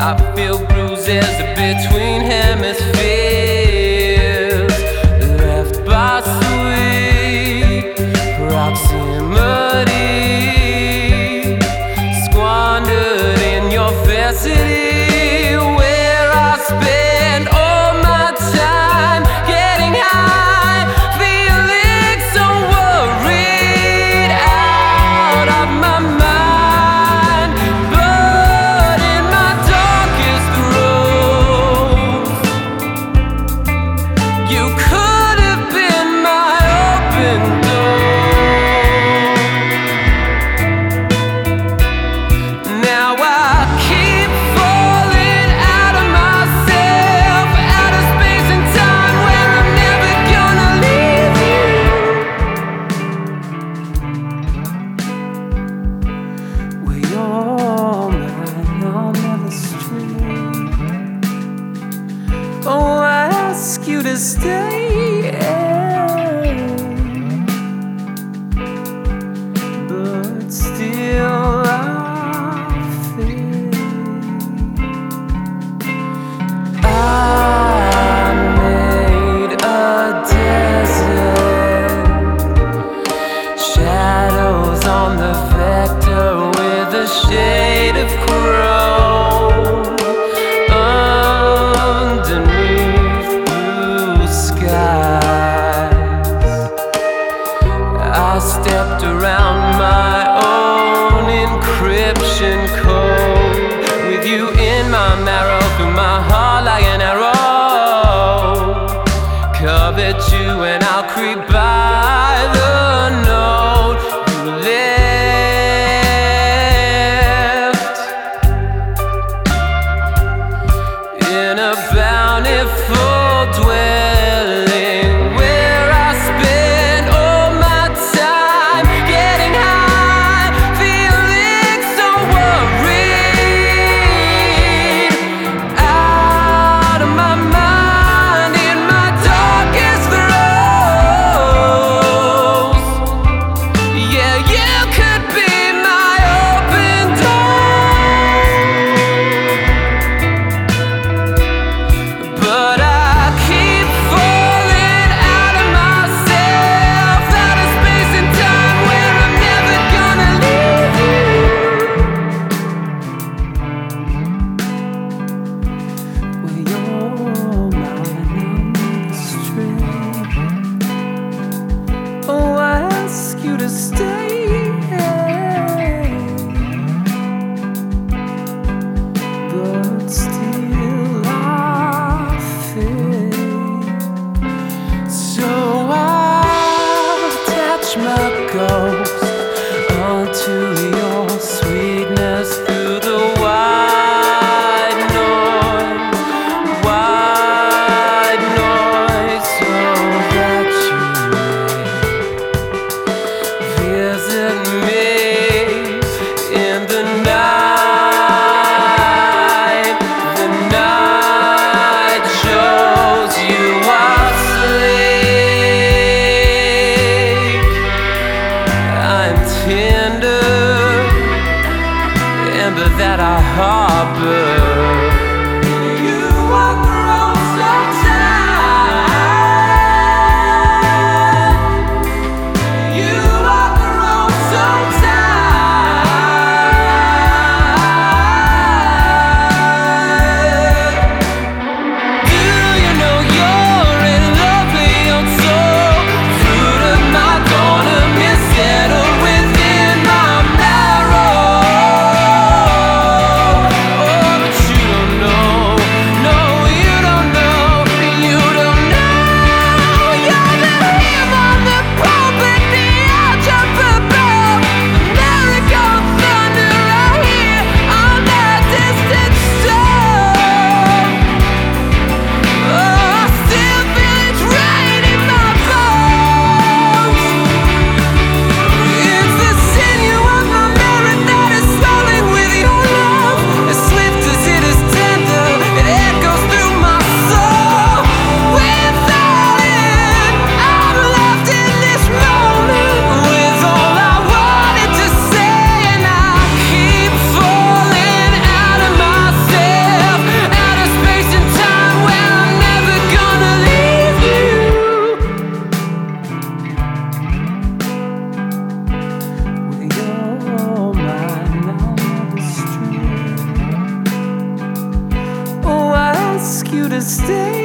I feel bruises between hemispheres, left by sweet proximity, squandered in your fair city, where I spend all my time getting high, feeling so worried, out of my mind. But in my darkest throes, you could have been my open door. Now I keep falling out of myself, out of space and time, where I'm never gonna leave you. Where you're mine, I'll never stray. Oh, I ask you to stay, but still I fade. I made a desert, shadows on the vector with a shade of chrome underneath blue skies. I stepped around my own encryption code, with you in my marrow, through my heart like an arrow. Covet you and I'll creep by the note you left in a bountiful dwelling, where I spend all my time getting high, feeling so worried, out of my mind, in my darkest throes. Yeah, you could be my open door, but I keep falling out of myself, out of space and time, where I'm never gonna leave you. Where you're mine, I'll never stray. Oh, I ask you to stay, but still I fade. So I'll attach my ghost onto your sweetness through the white noise, so that you may visit me in the night. The night shows you are asleep. I'm tender, ember that I harbor. You are grown so tired. You are grown so tired. Do you know you're in lovely old soul, fruit of my corner, settled within my marrow? Oh, but you don't you to stay.